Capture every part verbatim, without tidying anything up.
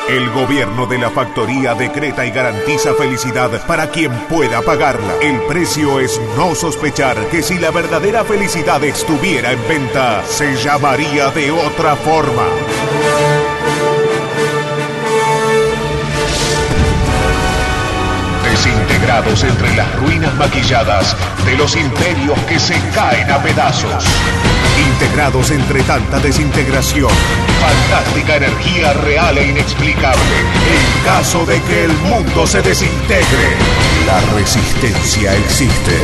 El gobierno de la factoría decreta y garantiza felicidad para quien pueda pagarla. El precio es no sospechar que si la verdadera felicidad estuviera en venta, se llamaría de otra forma. Desintegrados entre las ruinas maquilladas de los imperios que se caen a pedazos. Integrados entre tanta desintegración, fantástica energía real e inexplicable. En caso de que el mundo se desintegre, la resistencia existe.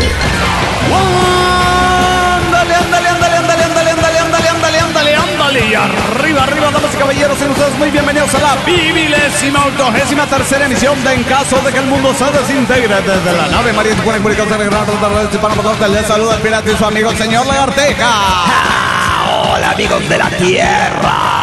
¡Ándale, ándale, ándale, ándale, ándale, ándale, ándale, ándale, ándale, ándale! Y arriba, arriba, damas y caballeros, sean ustedes muy bienvenidos a la vivilésima, octogésima tercera emisión de En Caso de que el Mundo se Desintegre. Desde la nave María Tijuana y Comunicación de Gran Rotterdam, les saluda el pirata y su amigo el señor Lagarteja. Hola, amigos de la Tierra.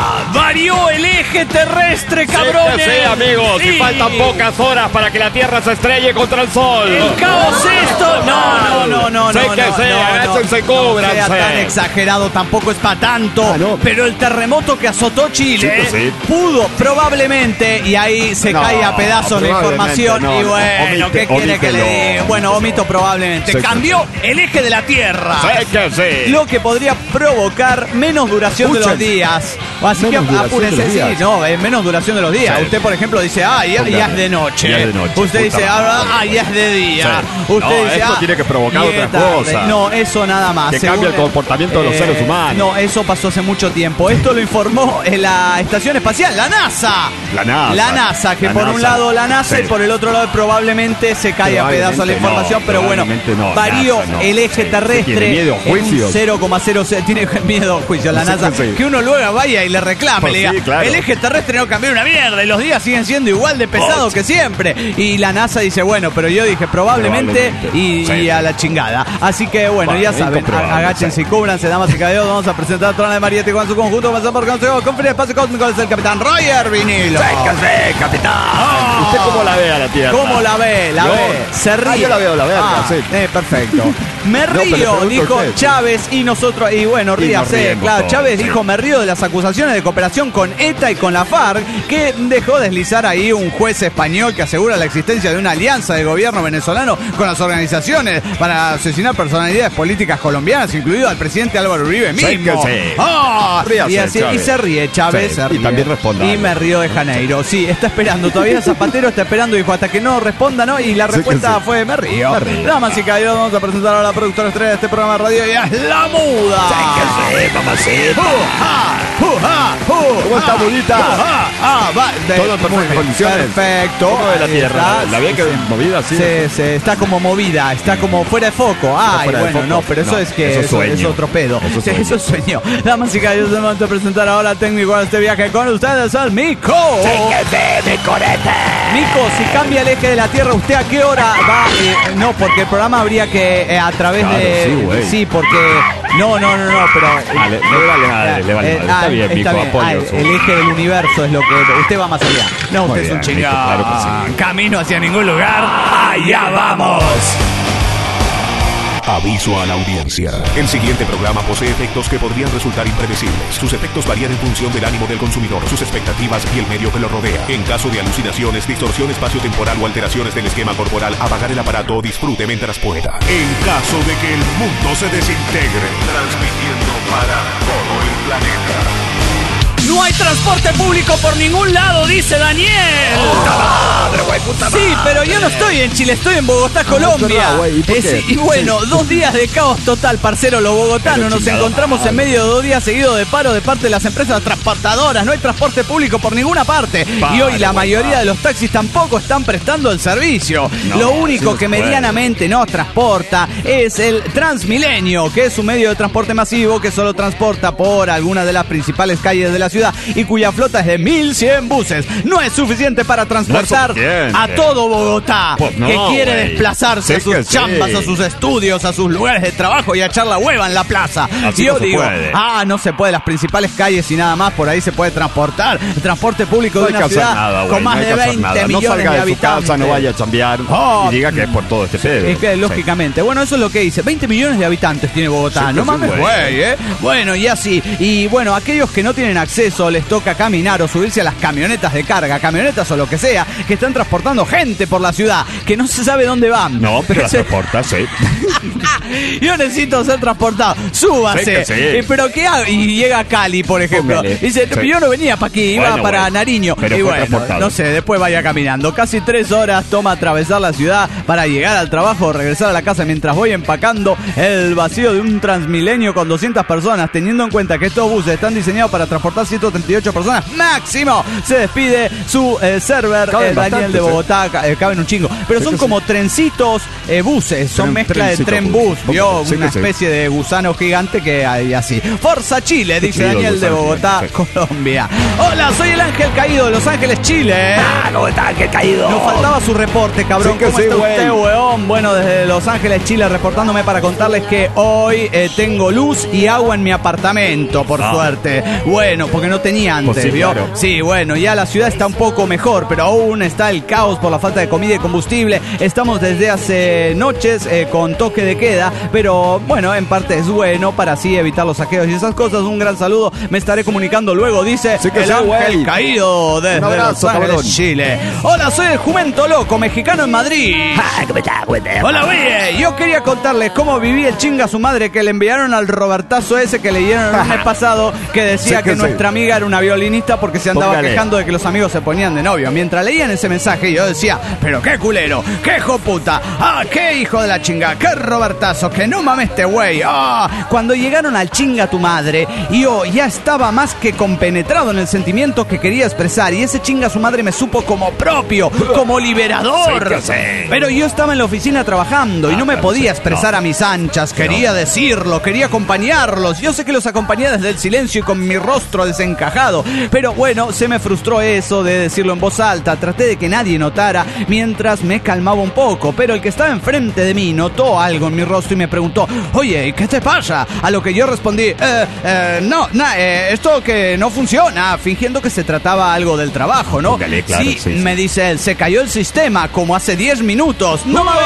Varió el eje terrestre, cabrones. Sí, sí, amigos. Sí. Y faltan pocas horas para que la Tierra se estrelle contra el Sol. El caos esto. No, no, no, no. Sé no, que no, sea, no, agáchense y no, cúbranse. No sea tan exagerado, tampoco es para tanto. Ah, no. Pero el terremoto que azotó Chile Sí, sí. pudo probablemente, y ahí se No, cae a pedazos la probablemente información. no, y no, bueno, omite, ¿qué quiere que le omítelo. diga? Bueno, omito probablemente. Sí, sí, Cambió el eje de la Tierra. Sé que sí. Lo que podría provocar menos duración de los Escuchen. días. Así Menos que duración apúrese, de los sí, días. no, es menos duración de los días. Sí. Usted, por ejemplo, dice, ah, ya, ya es de noche. Ya es de noche, Usted puta dice, madre. ah, ah, ya es de día. Sí. Usted No, dice, esto ah, tiene que provocar y otra es tarde. cosa. No, eso nada más. Que Según- cambie el comportamiento de los seres humanos. No, eso pasó hace mucho tiempo. Esto lo informó en la Estación Espacial, la NASA. La NASA. La NASA, que La por un NASA. lado la NASA Sí. y por el otro lado probablemente se cae a Probablemente pedazos la no, información, pero bueno, probablemente no, varió NASA no. el eje Sí. terrestre. ¿Tiene miedo a en un juicios? cero coma cero cero. Tiene miedo a juicio la Sí, NASA. sí. Que uno luego vaya y le reclame. Pues le diga, sí, claro. el eje terrestre no cambió una mierda y los días siguen siendo igual de pesados que siempre. Y la NASA dice, bueno, pero yo dije probablemente, Probablemente. y, Sí. y a la chingada. Así que bueno, Bueno, ya saben, incomprobable, agáchense sí. y cúbranse, damas y caballeros. Vamos a presentar a Trona de Mariette con su conjunto. Pasamos por consejo con el espacio cósmico del capitán Roger Vinilo. Sé que sí, capitán. ¿Usted cómo la ve a la Tierra? ¿Cómo la ve? La Yo- ve. Se ríe. Ah, yo la veo, la verga, Ah, sí. eh, perfecto. Me No, pero le río, pregunto a dijo usted. Chávez y nosotros, y bueno, Y nos ríase, riemos claro, todos, Chávez sí. dijo, me río de las acusaciones de cooperación con ETA y con la FARC, que dejó deslizar ahí un juez español que asegura la existencia de una alianza del gobierno venezolano con las organizaciones para asesinar personalidades políticas colombianas, incluido al presidente Álvaro Uribe Sí mismo. que sí. Ah, Ríase, y, así- y Chávez. se ríe Chávez, Sí, se y ríe. también responda Y algo. me río de Janeiro. Sí, está esperando, todavía Zapatero está esperando, dijo, hasta que no responda, ¿no? Y la Sí que respuesta sí. fue, me río. Me río. Damas y caballeros, vamos a presentar a la productora estrella de este programa de radio, y es La Muda. Sé que sí, mamacita. Uja, uja, ¿Cómo está, Mudita? uja. Ah, va, de- Todo en perfectas muy bien, condiciones. Perfecto. ¿Cómo ve la Ahí Tierra? está. ¿La ve que Sí. movida así? Se, se está como movida, está como fuera de foco. Ay, fuera de bueno, foco. no, pero eso No, es que eso es eso, sueño. es otro pedo. Eso es Sí, sueño. eso es sueño. Damas y caballeros, vamos a presentar ahora al técnico de este viaje con ustedes, al Mico. Sé que sí, mi corete. Mico, si cambia el eje de la Tierra, ¿usted a qué hora va? Eh, no, porque el programa habría que eh, a través Claro, de... sí, güey. Sí, porque... No, no, no, no, pero... Ah, le- le vale madre, le vale Eh, madre. Está bien, Mico, apoyo Ah, su- el eje del universo es lo que... Usted va más allá. No, Muy usted es un bien, chingón. Mico, claro que sí. Camino hacia ningún lugar. ¡Allá vamos! Aviso a la audiencia. El siguiente programa posee efectos que podrían resultar impredecibles. Sus efectos varían en función del ánimo del consumidor, sus expectativas y el medio que lo rodea. En caso de alucinaciones, distorsión espaciotemporal o alteraciones del esquema corporal, apagar el aparato o disfrute mientras pueda. En caso de que el mundo se desintegre, transmitiendo para todo el planeta. No hay transporte público por ningún lado, dice Daniel. Puta madre, güey, puta madre. Sí, pero yo no estoy en Chile, estoy en Bogotá, Colombia. verdad, güey, ¿y por Es- qué? y bueno, dos días de caos total, parcero. Los bogotanos Pero nos chingado encontramos madre. en medio de dos días seguidos de paro de parte de las empresas transportadoras. No hay transporte público por ninguna parte. y Pare, hoy la güey, mayoría pare. de los taxis tampoco están prestando el servicio. No, Lo así único no que se puede. medianamente nos transporta es el Transmilenio, que es un medio de transporte masivo que solo transporta por algunas de las principales calles de la ciudad y cuya flota es de mil cien buses. No es suficiente para transportar suficiente. a todo Bogotá, Pues no, que quiere güey. desplazarse a Sí sus que sí. chambas, a sus estudios, a sus lugares de trabajo y a echar la hueva en la plaza. Así y yo no se digo, puede. ah, no se puede, las principales calles y nada más por ahí se puede transportar. El transporte público No de hay una que hacer ciudad nada, güey. con más no hay de que hacer veinte nada. No millones salga de de su habitantes. casa, no vaya a chambear Oh, y diga que es por todo este pedo. Es que Sí. lógicamente, bueno, eso es lo que dice. veinte millones de habitantes tiene Bogotá. Sí, no pues, mames, güey. güey, ¿eh? Bueno, y así. Y bueno, aquellos que no tienen acceso eso les toca caminar o subirse a las camionetas de carga, camionetas o lo que sea, que están transportando gente por la ciudad, que no se sabe dónde van. No, pero las transporta, sí. Yo necesito ser transportado. Súbase. Sí, sí. Eh, pero ¿qué hago? Y llega a Cali, por ejemplo. Póngale. Dice, Sí. yo no venía para aquí, iba Bueno, para bueno. Nariño. Pero y fue bueno, transportado. no sé, después vaya caminando. Casi tres horas toma atravesar la ciudad para llegar al trabajo, regresar a la casa mientras voy empacando el vacío de un Transmilenio con doscientas personas, teniendo en cuenta que estos buses están diseñados para transportar ciento treinta y ocho personas máximo. Se despide su eh, server, Caben eh, Daniel bastante, de sí. Bogotá. Ca- eh, caben un chingo. Pero Sí son que como trencitos eh, buses, son Tren- mezcla de trencito tren bus. bus, vio, Sí que una sí. especie de gusano gigante que hay así. Forza Chile, dice chido, Daniel de gusano Bogotá, gigante. Colombia. Hola, soy el Ángel Caído de Los Ángeles, Chile. Ah, ¿cómo está? ¡Qué caído! Nos faltaba su reporte, cabrón. Sí que ¿Cómo sí, está güey. usted, weón? Bueno, desde Los Ángeles, Chile, reportándome para contarles que hoy eh, tengo luz y agua en mi apartamento, por Ah. suerte. Bueno, porque no tenía antes, Pues sí, ¿vio? claro. Sí, bueno, ya la ciudad está un poco mejor, pero aún está el caos por la falta de comida y combustible. Estamos desde hace noches eh, con toque de queda, pero bueno, en parte es bueno para así evitar los saqueos y esas cosas. Un gran saludo, me estaré comunicando luego, dice Sí que el sí, Ángel güey. Caído desde Un abrazo, Los Ángeles, cabrón. Chile. Hola, soy el Jumento Loco, mexicano en Madrid. Ah, ¿cómo está? ¿Cómo está? Hola, oye, yo quería contarles cómo viví el chinga a su madre que le enviaron al Robertazo ese que leyeron el mes pasado, que decía Sí que que sí. nuestra amiga era una violinista porque se andaba Póngale. quejando de que los amigos se ponían de novio. Mientras leían ese mensaje yo decía, pero qué culero, qué hijo puta, ah, qué hijo de la chinga, qué Robertazo, que no mames este güey. Ah, cuando llegaron al chinga a tu madre, yo ya estaba más que compenetrado en el sentimiento que quería expresar y ese chinga a su madre me supo como propio, como liberador. Sí que sí. Pero yo estaba en la oficina trabajando y no me claro, podía sí. expresar No. a mis anchas, quería decirlo, quería acompañarlos. Yo sé que los acompañé desde el silencio y con mi rostro desencajado, pero bueno, se me frustró eso de decirlo en voz alta. Traté de que nadie notara mientras me calmaba un poco, pero el que estaba enfrente de mí notó algo en mi rostro y me preguntó, oye, ¿qué te pasa? A lo que yo respondí, eh, eh, no, na, eh, esto que no funciona, fingiendo que se trataba algo del trabajo, ¿no? Póngale, claro, sí, sí, sí. me dice él, se cayó el sistema como hace diez minutos. ¡No mames!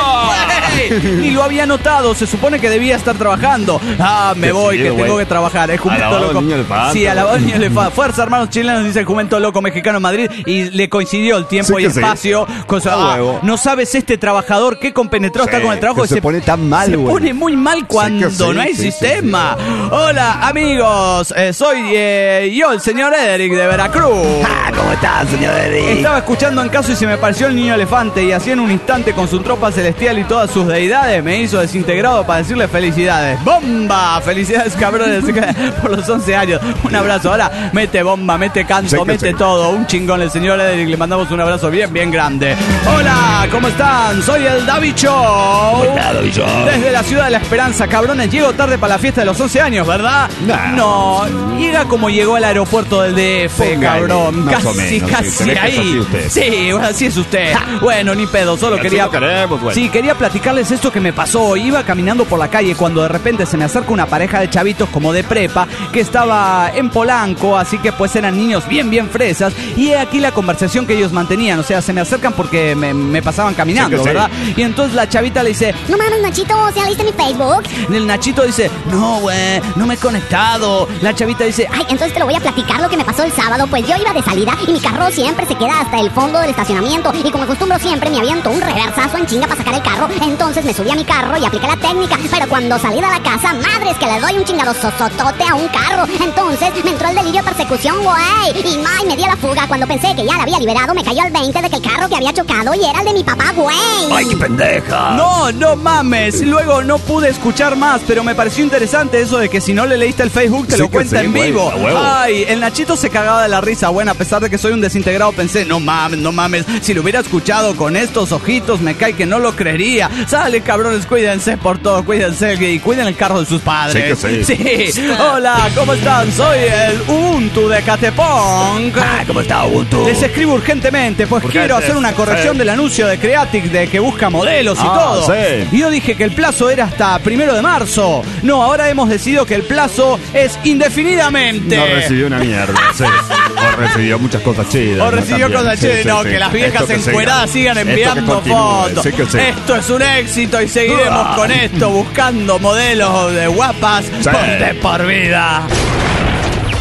¡Ey! Ni lo había notado, se supone que debía estar trabajando. Ah, me Qué voy, chido, que tengo güey. que trabajar. Es Jumento Alabado Loco. el niño elefante, Sí, alabado el güey. niño elefante. Fuerza, hermanos chilenos, dice el Jumento Loco mexicano en Madrid. Y le coincidió el tiempo Sí y que sí. espacio. Cosa, A ah, huevo. no sabes este trabajador qué compenetrado Sí, está con el trabajo. que se pone tan mal, Se güey. pone muy mal cuando Sí que sí, no hay sí, sí, sistema. Hola, amigos. Eh, soy eh, yo, el señor Ederic de Veracruz. Ah, ¿cómo está, señor Eddie? Estaba escuchando en caso y se me pareció el niño elefante y así en un instante con su tropa celestial y todas sus deidades me hizo desintegrado para decirle felicidades. ¡Bomba! Felicidades, cabrones, por los once años. Un abrazo. Ahora mete bomba, mete canto, Sí que mete sí. todo. Un chingón el señor Ederic. Le mandamos un abrazo bien, bien grande. Hola, ¿cómo están? Soy el David Show. Hola, David Show. Desde la ciudad de la esperanza, cabrones. Llego tarde para la fiesta de los once años, ¿verdad? Nah. No, llega como llegó al aeropuerto del D F, Póngale, cabrón. más o Casi, menos, sí, casi se ve que es ahí. así usted. Sí, bueno, así es usted. Bueno, ni pedo, solo Así quería. lo queremos, güey. Sí, quería platicarles esto que me pasó. Iba caminando por la calle cuando de repente se me acerca una pareja de chavitos como de prepa que estaba en Polanco, así que pues eran niños bien, bien fresas. Y he aquí la conversación que ellos mantenían. O sea, se me acercan porque me, me pasaban caminando, Sí que sí. ¿verdad? Y entonces la chavita le dice, No mames, Nachito, ¿se ha visto mi Facebook? el Nachito dice, no, güey, no me he conectado. La chavita dice, Ay, entonces te lo voy a platicar lo que me pasó el sábado. Pues yo iba de salida y mi carro siempre se queda hasta el fondo del estacionamiento. Y como acostumbro siempre, me aviento un reversazo en chinga para sacar el carro. Entonces me subí a mi carro y apliqué la técnica. Pero cuando salí de la casa, madres que le doy un chingado sosotote a un carro. Entonces me entró el delirio de persecución, güey. Y ay, me di a la fuga. Cuando pensé que ya la había liberado, me cayó el veinte de que el carro que había chocado y era el de mi papá, güey. ¡Ay, qué pendeja! no, no mames. Luego no pude escuchar más, pero me pareció interesante eso de que si no le leíste el Facebook te Sí lo que cuenta sí, en güey, vivo. a huevo. Ay, el Nachito se cagaba de la risa. Bueno, a pesar de que soy un desintegrado, pensé, no mames, no mames. Si lo hubiera escuchado con estos ojitos, me cae que no lo creería. Sale, cabrones, cuídense por todo, cuídense y cuiden el carro de sus padres. Sí que sí. Sí. Hola, ¿cómo están? Soy el Ubuntu de Catepong. Ah, ¿cómo está, Ubuntu? Les escribo urgentemente, pues Urgente, quiero hacer una corrección sí. del anuncio de Creatic de que busca modelos y Ah, todo. sí. Y yo dije que el plazo era hasta primero de marzo. No, ahora hemos decidido que el plazo es indefinidamente. No recibió una mierda, sí. O recibió muchas cosas chidas. O ¿no? recibió También. cosas Sí, chidas. sí, No, sí. que las viejas Esto que siga. encueradas sigan Esto que enviando continúe, fotos. sí que sí. Esto es un éxito y seguiremos Ah. con esto buscando modelos de guapas Sí. por de por vida.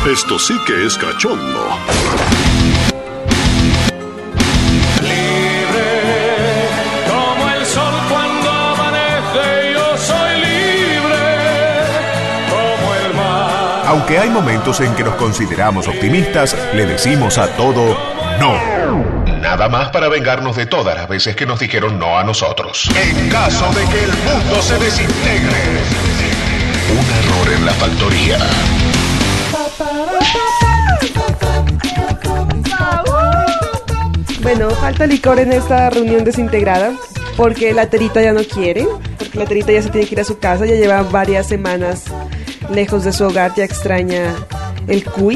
Esto sí que es cachondo. Aunque hay momentos en que nos consideramos optimistas, le decimos a todo no. Nada más para vengarnos de todas las veces que nos dijeron no a nosotros. En caso de que el mundo se desintegre. Un error en la factoría. Bueno, falta licor en esta reunión desintegrada porque la Terita ya no quiere, porque la Terita ya se tiene que ir a su casa, ya lleva varias semanas lejos de su hogar, ya extraña el cuy.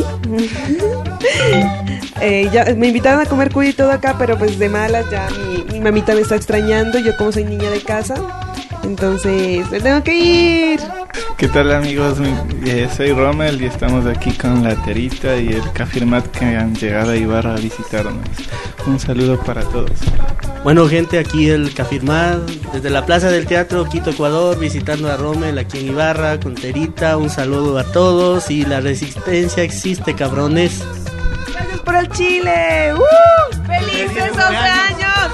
eh, ya me invitaron a comer cuy y todo acá, pero pues de malas ya mi, mi mamita me está extrañando, yo como soy niña de casa, entonces me tengo que ir. ¿Qué tal, amigos? Eh, soy Rommel y estamos aquí con la Terita y el Cafirmat que han llegado a Ibarra a visitarnos. Un saludo para todos. Bueno, gente, aquí el Cafirmat desde la Plaza del Teatro Quito, Ecuador, visitando a Rommel aquí en Ibarra con Terita. Un saludo a todos y la resistencia existe, cabrones. Gracias por el Chile. ¡Uh! ¡Felices doce años!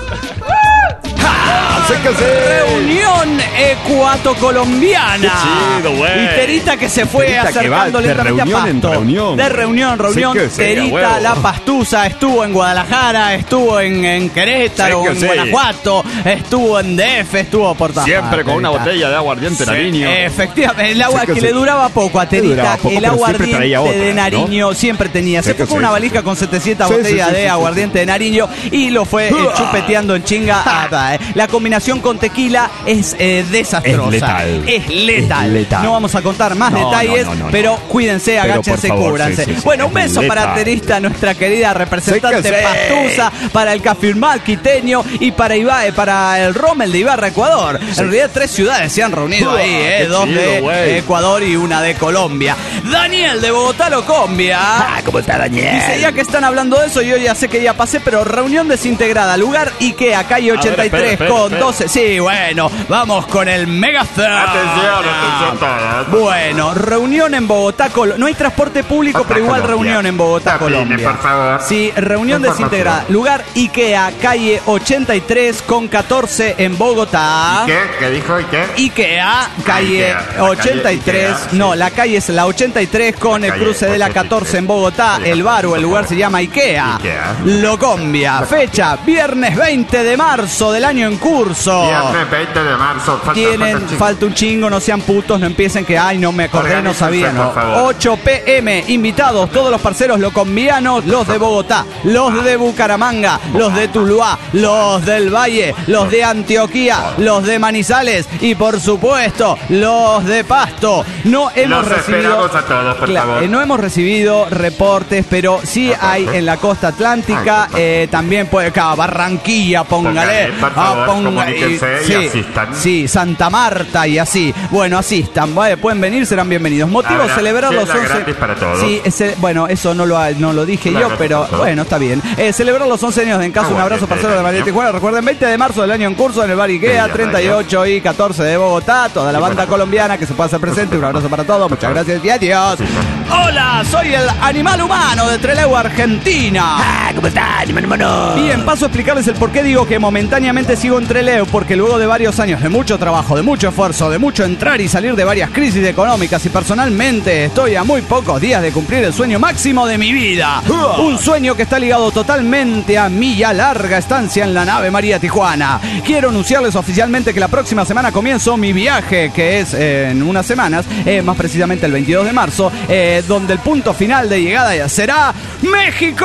¡Uh! ¡Ja! ¡Se que se! Reunión ecuato-colombiana. Qué chido, güey. Y Terita que se fue Terita acercando que va de lentamente a reunión en Pasto. reunión. De reunión en reunión. Sí que sea, Terita, huevo. la pastusa, estuvo en Guadalajara, estuvo en, en Querétaro, Sí que en sí. Guanajuato, estuvo en D F, estuvo por todas Siempre partes, con una Terita. botella de aguardiente Sí, Nariño. efectivamente, el agua Sí que, que le sí. duraba poco a Le duraba Terita, poco, el pero siempre aguardiente traía otra, de ¿no? Nariño siempre tenía. Sí Se que fue con sí, una sí, valija sí. con setecientas Sí, botellas sí, sí, de sí, aguardiente de Nariño y lo fue eh, chupeteando en chinga. Ah, eh. La combinación con tequila es eh, desastrosa. Es letal. Es letal. Es letal. No vamos a contar más No, detalles, no, no, no, pero no. cuídense, Pero, agáchense, por favor, cúbranse. sí, sí, sí. Bueno, un Es beso para letal. Terista, nuestra querida representante Sí que sí. pastusa, para el Cafirmat quiteño y para Iba, eh, para el Rommel de Ibarra, Ecuador. En realidad tres ciudades se han reunido Uah, ahí, eh, qué dos chido, de güey. Ecuador y una de Colombia. Daniel de Bogotá lo combia. Ah, ¿cómo está, Daniel? Dice, ya que están hablando de eso, yo ya sé que ya pasé, pero reunión desintegrada, lugar IKEA, calle ochenta y tres, espera, espera, con espera. doce. Sí, bueno, vamos con el Megazord. Atención, atención todos. Bueno, reunión en Bogotá, Col- no hay transporte público, pero igual reunión en Bogotá, Colombia. por favor. Sí, reunión desintegrada, lugar IKEA, calle ochenta y tres con catorce en Bogotá. ¿Qué? ¿Qué dijo y qué? IKEA, calle Ikea, la ochenta y tres, calle Ikea, no, sí. la calle es la ochenta y tres con La el calle cruce de la ochenta y tres. catorce en Bogotá, Sí, el bar o el por lugar favor. se llama IKEA. Ikea. Locombia, fecha, viernes veinte de marzo del año en curso. Viernes veinte de marzo. Falta, Tienen, falta, falta un chingo, no sean putos, no empiecen que, ay, no me acordé, no Organícense, sabía, no. por favor. ocho pe eme, invitados, todos los parceros locombianos, los de Bogotá, los de Bucaramanga, los de Tuluá, los del Valle, los de Antioquía, los de Manizales y, por supuesto, los de Pasto. No hemos Los recibido... esperamos a todos, por Cla- favor. eh, no hemos recibido reportes, pero sí hay en la costa atlántica, Ay, eh, también puede acá, Barranquilla, póngale. Póngale, por favor, ponga- comuníquense y sí, asistan. Sí, Santa Marta y así. Bueno, asistan, ¿vale? Pueden venir, serán bienvenidos. Motivo, Habrá celebrar los cena once. gratis para todos. Sí, ese- bueno, eso no lo, ha- no lo dije Cena yo, gratis pero para todos. bueno, está bien. Eh, celebrar los once años de En Casa, un abrazo, Aguante, parcero de María cariño. Tijuana. Recuerden, veinte de marzo del año en curso en el bar Ikea, Bella, treinta y ocho y catorce de Bogotá. Toda la Sí, banda bueno. colombiana que se pueda hacer presente. Un abrazo para todos. Muchas gracias y adiós. Sí, Hola, soy el animal humano de Trelew, Argentina. ¿Cómo está, animal humano? Bien, paso a explicarles el por qué digo que momentáneamente sigo en Trelew, porque luego de varios años de mucho trabajo, de mucho esfuerzo, de mucho entrar y salir de varias crisis económicas y personalmente estoy a muy pocos días de cumplir el sueño máximo de mi vida. Un sueño que está ligado totalmente a mi ya larga estancia en la nave María Tijuana. Quiero anunciarles oficialmente que la próxima semana comienzo mi viaje, que es eh, en unas semanas, eh, más precisamente el veintidós de marzo, eh, donde el punto final de llegada ya será ¡México!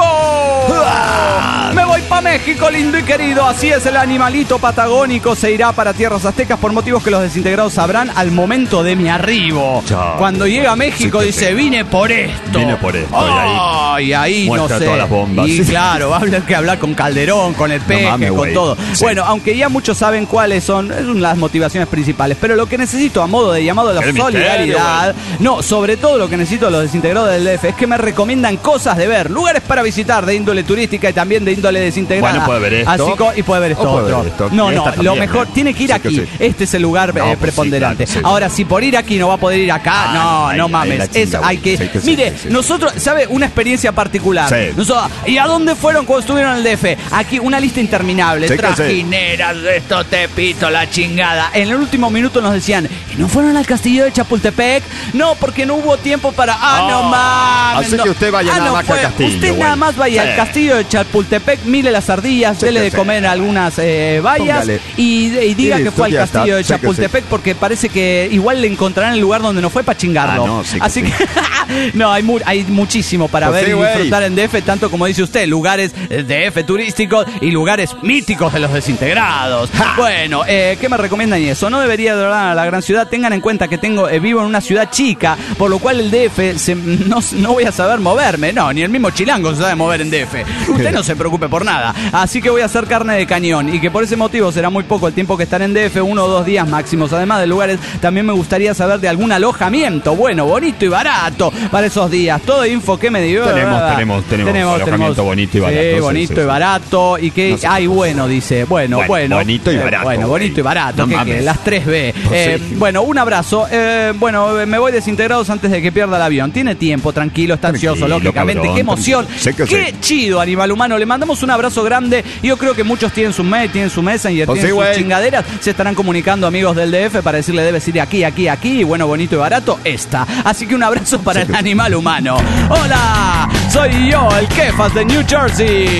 Me voy para México, lindo y querido. Así es, el animalito patagónico se irá para tierras aztecas por motivos que los desintegrados sabrán al momento de mi arribo. Chao. Cuando llega a México Sí, que dice, sí. vine por esto. Vine por esto, y ahí Ay, ahí no muestra sé. todas las bombas. Y claro, va a haber que hablar con Calderón, con el Peje, mames, con güey. todo. Sí. Bueno, aunque ya muchos saben cuáles son, son las motivaciones principales, pero lo que necesito a modo de llamado a la El misterio, solidaridad, no, sobre todo lo que necesito a los desintegrados del D F es que me recomiendan cosas de ver, lugares para visitar de índole turística y también de índole desintegrada. Bueno, puede ver esto. Así co- y puede ver esto O puede otro. ver esto. No, Y no, esta lo también, mejor ¿eh? tiene que ir Sí que aquí. sí. Este es el lugar No, eh, pues sí, preponderante. claro, sí. Ahora, si por ir aquí no va a poder ir acá, Ah, no, ahí- no ahí mames. la Es, chinga, hay que, sí que sí, mire, sí, sí. nosotros, ¿sabe? Una experiencia particular. Sí. Nosotros, ¿y a dónde fueron cuando estuvieron en el D F? Aquí una lista interminable. Sí que sí. Trajineras, esto te pito la chingada. En el último minuto nos decían, ¿y no fueron al castillo de Chapultepec? No, porque no hubo tiempo para. Ah, no mames. así no. que usted vaya Ah, nada no más que al fue. castillo, Usted bueno. nada más vaya Sí. al castillo de Chapultepec, mire las ardillas, Sí dele que de sí. comer algunas eh, bayas Póngale. y, y diga Y que listo, fue al ya está. castillo de Sí que Chapultepec porque parece que igual le encontrarán el lugar donde no fue para chingarlo. Ah, no, sí que Así sí. que no, hay, mu- hay muchísimo para Pues ver sí, y güey. disfrutar en D F, tanto como dice usted, lugares eh, D F turísticos y lugares míticos de los desintegrados. Bueno, eh, ¿qué me recomiendan y eso? No debería de a la gran ciudad. Tengan en cuenta que tengo eh, vivo en una ciudad chica, por lo cual el D F se- no, no voy a saber moverme. No, ni el mismo chilango se sabe mover en D F. Usted no se preocupe por nada. Así que voy a hacer carne de cañón y que por ese motivo será muy poco el tiempo que estaré en D F, uno o dos días máximos. Además de lugares, también me gustaría saber de algún alojamiento bueno, bonito y barato para esos días. Todo info que me dio. Tenemos, tenemos, tenemos alojamiento bonito y barato, Sí, sí, bonito sí, y sí. barato. Y que No sé hay qué bueno, dice. Bueno, Bueno, bueno. bonito y Eh, barato, Bueno, güey. bonito y barato. No ¿qué mames. quiere? Las tres B. Pues Eh, sí. Bueno, un abrazo. Eh, bueno, me voy desintegrados antes de que pierda el avión. Tiene tiempo, tranquilo, está ansioso, Tranquilo, lógicamente. cabrón, Qué emoción. tranquilo. Sé que Qué sí. chido, animal humano. Le mandamos un abrazo grande. Yo creo que muchos tienen su mail, tienen su Messenger, Pues tienen sí, sus güey. chingaderas. Se estarán comunicando amigos del D F para decirle debes ir aquí, aquí, aquí. Y bueno, bonito y barato está. Así que un abrazo para el animal humano. Hola, soy yo, el Kefas de New Jersey.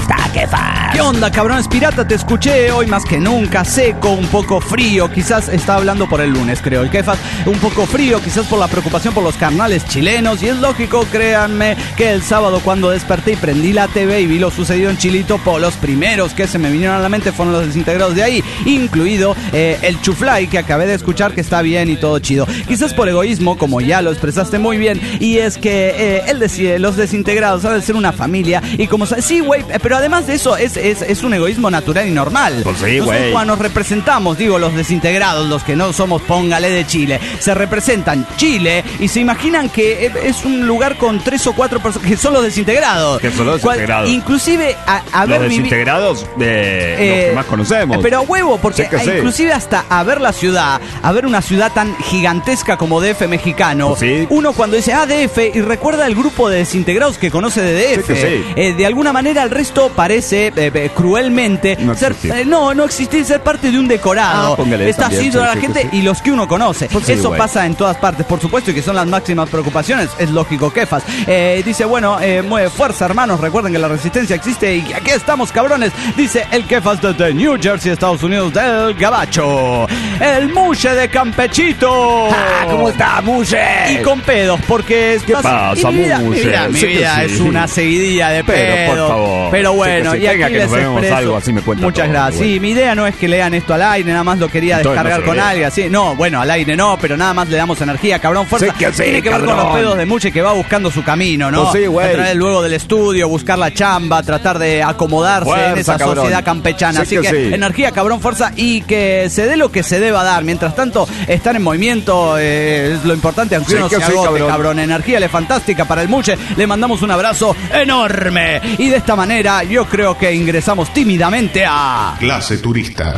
¿Qué onda, cabrones pirata? Te escuché hoy más que nunca, seco, un poco frío. Quizás está hablando por el lunes, creo. El Kefas, un poco frío, quizás por la preocupación por los carnales chilenos. Y es lógico, créanme, que el sábado cuando desperté y prendí la T V y vi lo sucedido en Chilito, por los primeros que se me vinieron a la mente fueron los desintegrados de ahí, incluido eh, el Chuflay, que acabé de escuchar que está bien y todo chido. Quizás por egoísmo, como ya lo expresaste muy bien, y es que eh, él decía, los desintegrados han de ser una familia, y como sa- sí, güey, eh, pero además de eso es, es, es un egoísmo natural y normal. Pues sí, Nosotros güey. cuando nos representamos, digo, los desintegrados, los que no somos póngale de Chile, se representan Chile y se imaginan que eh, es un lugar con tres o cuatro personas que son los desintegrados. Que son los Cual- desintegrados. Inclusive a, haber Los vivi- desintegrados de eh, los que más conocemos. Pero a huevo, porque Sí que eh, sí. inclusive hasta a ver la ciudad, a ver una ciudad tan gigantesca como D F mexicano, Sí. uno cuando dice, ah, D F, y recuerda el grupo de desintegrados que conoce de D F, Sí que sí. eh, de alguna manera el resto parece eh, eh, cruelmente No ser, existir. eh, no, no existir, ser parte de un decorado. Ah, póngale Está también, así sí, toda la sí, gente sí. y los que uno conoce. Pues sí, Eso güey. pasa en todas partes, por supuesto, y que son las máximas preocupaciones, es lógico, Kefas. Eh, dice, bueno, eh, mueve fuerza, hermanos, recuerden que la resistencia existe y que aquí estamos, cabrones, dice el Kefas desde New Jersey, Estados Unidos, del Gabacho. El Mushe de Campechito. ¿Cómo está, Mushe? Y con pedos, porque... ¿Qué pasa, mi vida, mi Mushe? vida, mi Sí que vida sí. es una seguidilla de Pero, por pedos. favor. Pero bueno, Sí que sí, y tenga aquí que les nos vemos expreso. algo, así me cuenta Muchas todo, gracias. bueno. Sí, mi idea no es que lean esto al aire, nada más lo quería Entonces no descargar se con ve. alguien, así. No, bueno, al aire no, pero nada más le damos energía, cabrón, fuerza. Sí que sí, Tiene que ver con cabrón. los pedos de Muche que va buscando su camino, ¿no? Pues sí, güey. A traer luego del estudio, buscar la chamba, tratar de acomodarse en Fuerza, esa cabrón. sociedad campechana. Sí Así que que, sí. energía, cabrón, fuerza y que se dé lo que se deba dar. Mientras tanto, estar en movimiento eh, es lo importante, aunque Sí uno que se sí, agote, cabrón. cabrón. Energía le fantástica para el Muche. Le mandamos un abrazo enorme. Y de esta manera, yo creo que ingresamos tímidamente a... Clase turista.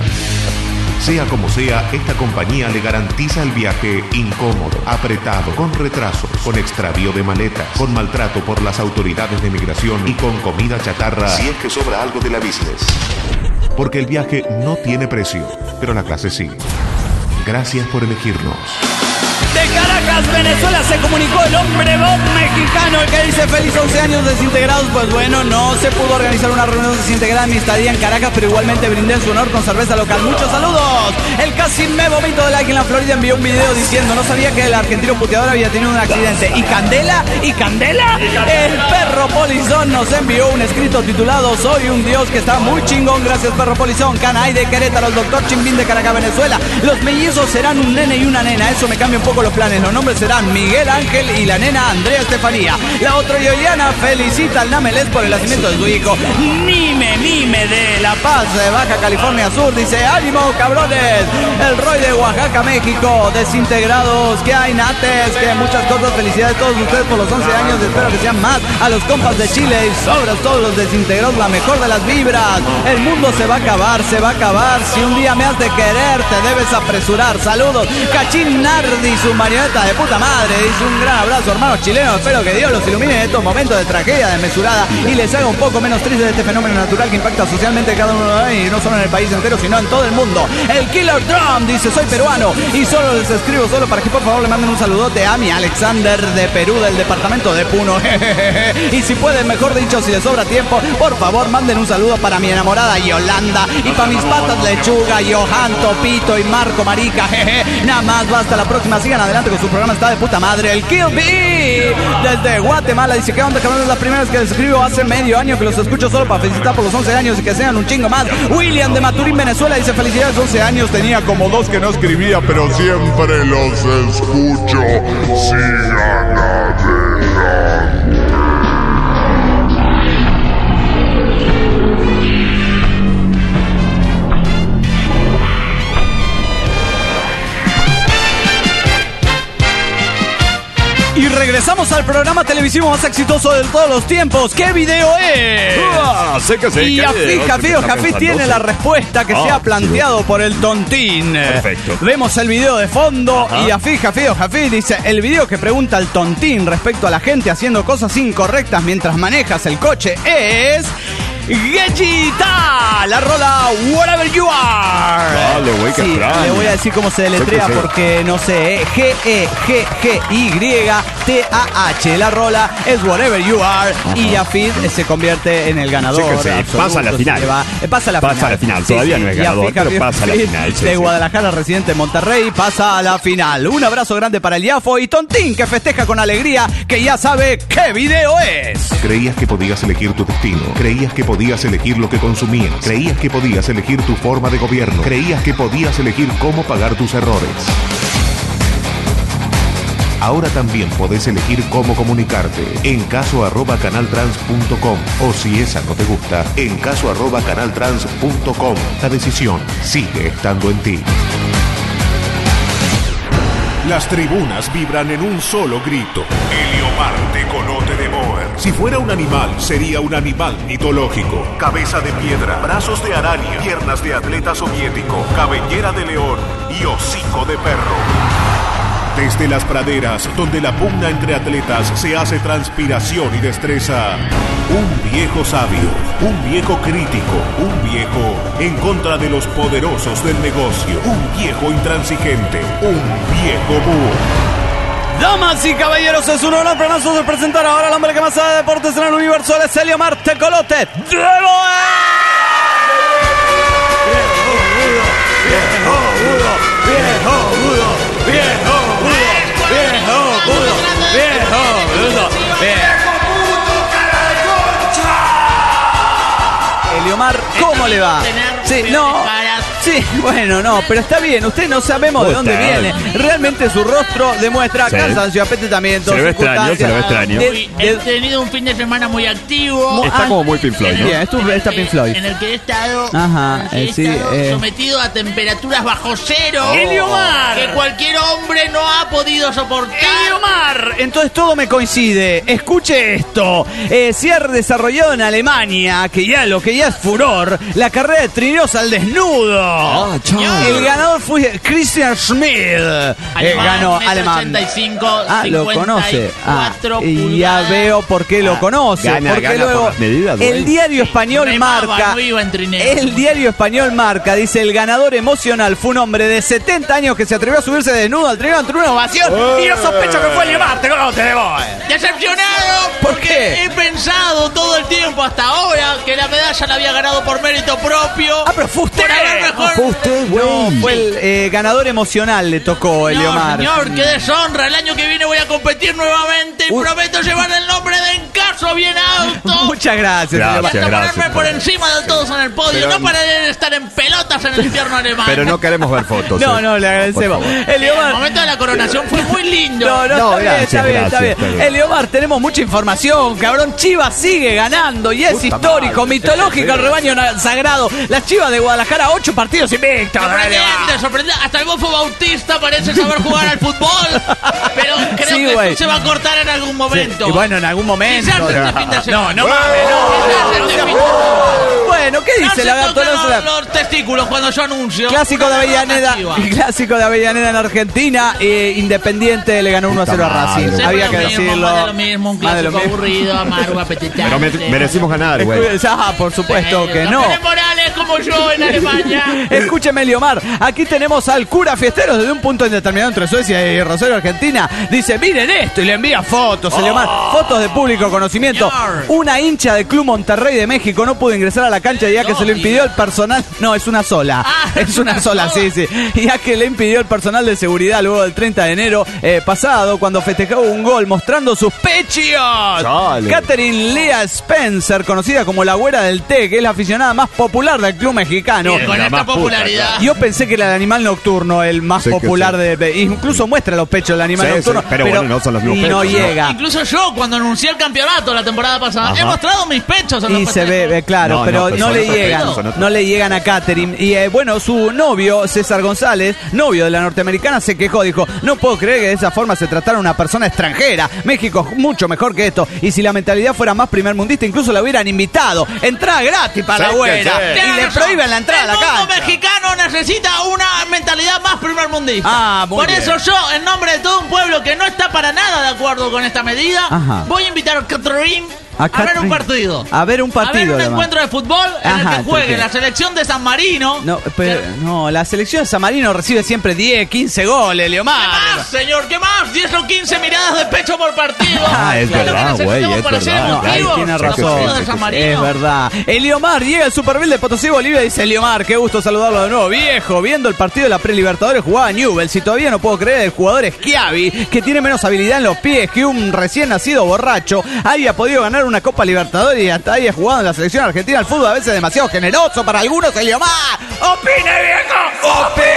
Sea como sea, esta compañía le garantiza el viaje incómodo, apretado, con retrasos, con extravío de maletas, con maltrato por las autoridades de migración y con comida chatarra si es que sobra algo de la business. Porque el viaje no tiene precio, pero la clase sí. Gracias por elegirnos. De Caracas, Venezuela, se comunicó el hombre Bob mexicano, el que dice feliz once años desintegrados. Pues bueno, no se pudo organizar una reunión desintegrada en mi estadía en Caracas, pero igualmente brindé en su honor con cerveza local. Muchos saludos. El casi me vomito de like en la Florida envió un video diciendo, no sabía que el argentino puteador había tenido un accidente. ¿Y Candela? ¿Y Candela? El perro polizón nos envió un escrito titulado Soy un dios que está muy chingón. Gracias, perro polizón. Canay de Querétaro, el doctor Chimbín de Caracas, Venezuela. Los mellizos serán un nene y una nena. Eso me cambia un poco los planes. Los nombres serán Miguel Ángel y la nena Andrea Estefanía. La otra Yoyana felicita al Namelés por el nacimiento de su hijo. Mime, mime, Jaime de La Paz, de Baja California Sur, dice: ¡ánimo, cabrones! El Roy de Oaxaca, México. Desintegrados, que hay nates, que muchas cosas. Felicidades a todos ustedes por los once años. Espero que sean más. A los compas de Chile y sobras todos los desintegrados, la mejor de las vibras. El mundo se va a acabar, se va a acabar. Si un día me has de querer, te debes apresurar. Saludos, Cachín Nardi, su marioneta de puta madre. Dice: un gran abrazo, hermanos chilenos. Espero que Dios los ilumine en estos momentos de tragedia desmesurada y les haga un poco menos triste de este fenómeno natural que impacta socialmente cada uno, y no solo en el país entero, sino en todo el mundo. El Killer Drum dice: soy peruano y solo les escribo solo para que por favor le manden un saludote a mi Alexander de Perú, del departamento de Puno. Y si pueden, mejor dicho, si les sobra tiempo, por favor manden un saludo para mi enamorada Yolanda y para mis patas Lechuga, Johan, Topito y Marco Marica. Nada más, basta. La próxima, sigan adelante con su programa, está de puta madre. El Kill B desde Guatemala dice: ¿qué onda, cabrón? Es la primera vez que les escribo, hace medio año que los escucho solo para felicitar por los once años y que sean un chingo más. William de Maturín, Venezuela dice: felicidades, once años. Tenía como dos que no escribía, pero siempre los escucho. Sigan adelante. Y regresamos al programa televisivo más exitoso de todos los tiempos. ¿Qué video es? Ah, sé que sé. Y Jafí, Jafí, Jafí tiene la respuesta que ah, se ha planteado sí. por el Tontín. Perfecto. Vemos el video de fondo. Ajá. Y Jafí, Jafí, Jafí dice: el video que pregunta el Tontín respecto a la gente haciendo cosas incorrectas mientras manejas el coche es... Gechita, la rola Whatever You Are. Dale, güey, que sí, le voy a decir cómo se deletrea porque no sé, ¿eh? G E G G Y T A H. La rola es Whatever You Are. Ajá. Y Yafid se convierte en el ganador. Sí, que sí. Pasa a la final. Va, pasa a la pasa final. a la final. Todavía sí, no es ganador, Yafid, pero Yafid, pasa a la final. Sí, de sí. Guadalajara, residente en Monterrey, pasa a la final. Un abrazo grande para el Yafo y Tontín, que festeja con alegría que ya sabe qué video es. Creías que podías elegir tu destino. Creías que podías elegir lo que consumías. Creías que podías elegir tu forma de gobierno. Creías que podías elegir cómo pagar tus errores. Ahora también podés elegir cómo comunicarte. En caso arroba canaltrans punto com. O si esa no te gusta, en caso arroba canaltrans punto com. La decisión sigue estando en ti. Las tribunas vibran en un solo grito. Helio Marte con Ote de Boer. Si fuera un animal, sería un animal mitológico. Cabeza de piedra, brazos de araña, piernas de atleta soviético, cabellera de león y hocico de perro. Desde las praderas, donde la pugna entre atletas se hace transpiración y destreza, un viejo sabio, un viejo crítico, un viejo en contra de los poderosos del negocio, un viejo intransigente, un viejo búho. Damas y caballeros, es un honor para nosotros presentar ahora al hombre que más sabe de deportes en el universo, el Helio Marte Colote de Boer. Viejo Budo, viejo Budo, viejo Budo, viejo Budo, viejo Budo, viejo Budo. Eliomar, ¿cómo le va? Sí, no. Sí, bueno, no, pero está bien. Usted no sabemos de dónde viene. Realmente su rostro demuestra sí. cansancio, apetitamiento. Se le ve extraño, se le ve extraño. Muy, he tenido un fin de semana muy activo. Está como muy Pink Floyd, ¿no? Bien, esto está Pink Floyd. En el que he estado, Ajá, he eh, sí, estado eh. sometido a temperaturas bajo cero. Oh. Eliomar, que cualquier hombre no ha podido soportar. Eliomar, entonces todo me coincide. Escuche esto. Eh, se ha desarrollado en Alemania, que ya lo que ya es furor, la carrera de trineos al desnudo. Ah, el ganador fue Christian Schmid. Eh, ganó alemán. ochenta y cinco, ah, lo conoce. Ah, y ya pulgadas. veo por qué lo ah, conoce. Gana, porque gana luego por medidas, el diario español Remaba, marca. No iba en trineo. El diario español marca, dice: el ganador emocional fue un hombre de setenta años que se atrevió a subirse desnudo al trineo ante una ovación. Oh. Y yo sospecho que fue Eliomar. Te te debo. Decepcionado. ¿Por qué? He pensado todo el tiempo hasta ahora que la medalla la había ganado por mérito propio. Ah, pero fue usted. Por haber mejor. No, fue usted, güey. No, fue el eh, ganador emocional, le tocó Eliomar. No, señor, qué deshonra. El año que viene voy a competir nuevamente y Uy. prometo llevar el nombre de En Caso Bien Alto. Muchas gracias. Gracias, Para gracias. ponerme por encima de todos en el podio, Pero- no para estar en pelotas en el infierno alemán. Pero no queremos ver fotos. No, eh. no, le agradecemos. Por favor. El Eliomar. momento de la coronación fue muy lindo. No, no, No, está, bien, gracias, está bien, está gracias, bien, está bien. Eliomar, tenemos mucha información, cabrón. Chivas sigue ganando y es Puta histórico, madre. mitológico el rebaño na- sagrado. Las Chivas de Guadalajara, ocho partidos invictos. Sorprendente, sorprendente. Hasta el Bofo Bautista parece saber jugar al fútbol. Pero creo Sí, que güey. esto se va a cortar en algún momento. Y bueno, en algún momento. Quizás este fin de No, semana. no mames, Quizás no. este fin de Bueno, ¿qué No dice se la gato? tocan No se la- los, los testículos cuando yo anuncio. Clásico de una derrota Avellaneda, chiva. clásico de Avellaneda en Argentina. eh, Independiente le ganó uno a cero a Racing. madre. Había que Siempre lo mismo, decirlo. Más de lo mismo, un Más de lo clásico mismo. aburrido, amargo, apetitante. Pero me- merecimos ganar, güey. Ah, por supuesto que no. Campeones Morales como yo en Alemania. Escúcheme, Eliomar. Aquí tenemos al cura Fiesteros desde un punto indeterminado entre Suecia y Rosario, Argentina. Dice, miren esto, y le envía fotos, Eliomar. Fotos de público conocimiento. Señor. Una hincha del Club Monterrey de México no pudo ingresar a la cancha ya que se lo impidió el personal. No, es una sola. Ah, Es una sola, sí, sí. Ya que le impidió el personal de seguridad luego del treinta de enero eh, pasado, cuando festejaba un gol mostrando sus pechos. Chale. Catherine Lea Spencer, conocida como la güera del té, que es la aficionada más popular del club mexicano. Bien, con la esta más puta, popularidad. Yo pensé que era el animal nocturno, el más Sí que popular sí. de, de- Incluso muestra los pechos del animal Sí, nocturno. sí, pero bueno, no son los mismos Y no pechos, ¿no? llega. Incluso yo, cuando anuncié el campeonato la temporada pasada, Ajá. he mostrado mis pechos en Y los se ve, festejos. ve claro, No, pero no, no, pero son le otros llegan, pechos, son otros. no le llegan a Catherine. Y eh, bueno, su novio, César González, novio de la norteamericana, se quejó, dijo, no puedo creer que de esa forma se tratara a una persona extranjera. México es mucho mejor que esto. Y si la mentalidad fuera más primer mundista, incluso la hubieran invitado. Entrada gratis para Sí, la que güera. sí. Y Tienes le razón. prohíben la entrada a la El mundo cancha. mexicano necesita una mentalidad más primermundista. Ah, muy Por bien. eso yo, en nombre de todo un pueblo que no está para nada de acuerdo con esta medida, Ajá. voy a invitar a Catherine A a, ver Catherine. un partido. A ver un A ver partido, un además. encuentro de fútbol en Ajá, el que juegue ¿por qué? la selección de San Marino. No, pero, no, la selección de San Marino recibe siempre diez, quince goles, ¿Qué Leomar. más, señor? ¿Qué más? diez o quince miradas de pecho por partido. Ah, es Lo que verdad, necesitamos güey, es para ser verdad. No, ahí emotivos, tiene los razón. partidos de San Marino. Es verdad. Eliomar llega al Super Bowl de Potosí, Bolivia. Dice Eliomar, qué gusto saludarlo de nuevo. Viejo, viendo el partido de la Pre-Libertadores jugaba Newell's. Y todavía no puedo creer el jugador Schiavi, que tiene menos habilidad en los pies que un recién nacido borracho, haya podido ganar una Copa Libertadores y hasta haya jugado en la selección argentina. El fútbol a veces es demasiado generoso para algunos. Eliomar, ¡opine, viejo!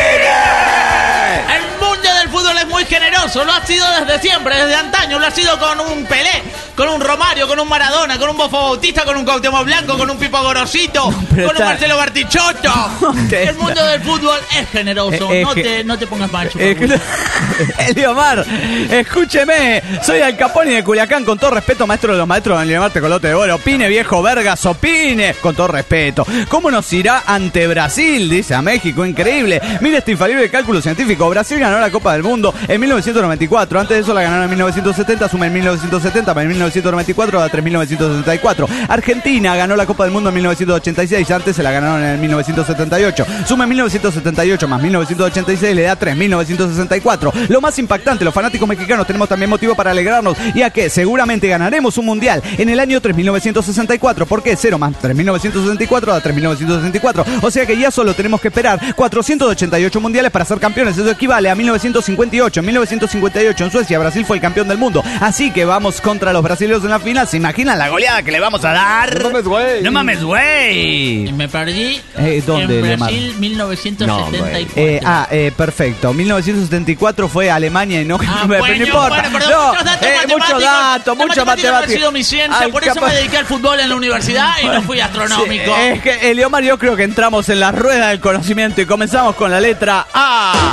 ¡Opine! El mundo del fútbol es muy generoso, lo ha sido desde siempre, desde antaño, lo ha sido con un Pelé, con un Romario, con un Maradona, con un Bofo Bautista, con un Cuauhtémoc Blanco, con un Pipo Gorosito, pero con un está- Marcelo Bartichotto. te El está- mundo del fútbol es generoso, Eh, es no, que- te, no te pongas macho. Eh, Eliomar, escúcheme, soy Al Capone de Culiacán, con todo respeto, maestro de los maestros, Eliomar Tecolote de Oro. Opine, viejo vergas, opine, con todo respeto. ¿Cómo nos irá ante Brasil? Dice a México, increíble. Mire este infalible cálculo científico. Brasil ganó la Copa del Mundo en mil novecientos noventa y cuatro. Antes de eso la ganaron en mil novecientos setenta, suma en mil novecientos setenta, para en mil novecientos noventa y cuatro da tres mil novecientos sesenta y cuatro. Argentina ganó la Copa del Mundo en mil novecientos ochenta y seis, antes se la ganaron en mil novecientos setenta y ocho. Suma en mil novecientos setenta y ocho más mil novecientos ochenta y seis le da tres mil novecientos sesenta y cuatro. Lo más impactante, los fanáticos mexicanos tenemos también motivo para alegrarnos, ya que seguramente ganaremos un mundial en el año tres mil novecientos sesenta y cuatro. ¿Por qué? cero más tres mil novecientos sesenta y cuatro da tres mil novecientos sesenta y cuatro. O sea que ya solo tenemos que esperar cuatrocientos ochenta y ocho mundiales para ser campeones. Eso equivale a mil novecientos cincuenta y ocho. En mil novecientos cincuenta y ocho en Suecia, Brasil fue el campeón del mundo. Así que vamos contra los brasileños en la final. ¿Se imaginan la goleada que le vamos a dar? No mames, güey. No mames, güey. Y me perdí Eh, ¿dónde, en Lemar? Brasil mil novecientos setenta y cuatro. Eh, ah, eh, perfecto. mil novecientos setenta y cuatro fue Alemania y no, Ah, pero bueno, no importa. bueno, perdón, no, muchos datos eh, matemáticos. mucho dato, La mucho matemática no ha matemática. sido mi ciencia, Al por eso capa- me dediqué al fútbol en la universidad y no fui astronómico. Sí, es que Eliomar, yo creo que entramos en la rueda del conocimiento y comenzamos con la letra A.